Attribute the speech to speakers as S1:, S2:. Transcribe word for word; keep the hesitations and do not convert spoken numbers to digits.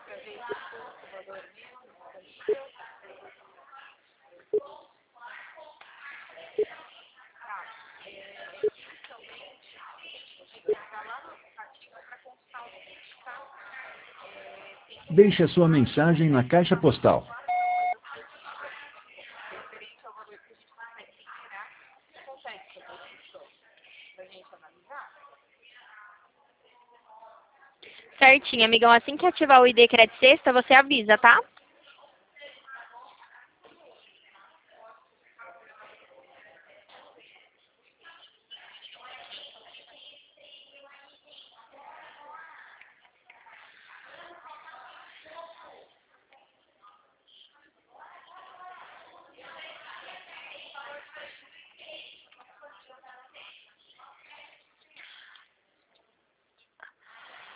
S1: Deixe a sua mensagem na caixa postal.
S2: Certinho, amigão. Assim que ativar o I D Crédito Sexta, você avisa, tá?